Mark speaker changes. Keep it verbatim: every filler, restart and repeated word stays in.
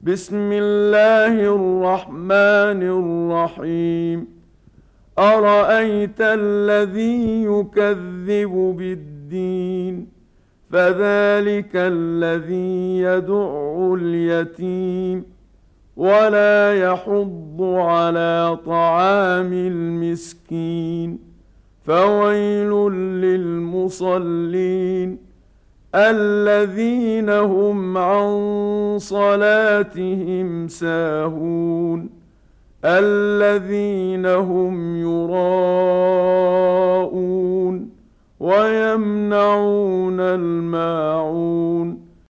Speaker 1: بسم الله الرحمن الرحيم أرأيت الذي يكذب بالدين فذلك الذي يدع اليتيم ولا يحض على طعام المسكين فويل للمصلين الذين هم عن صلاتهم ساهون الذين هم يراءون ويمنعون الماعون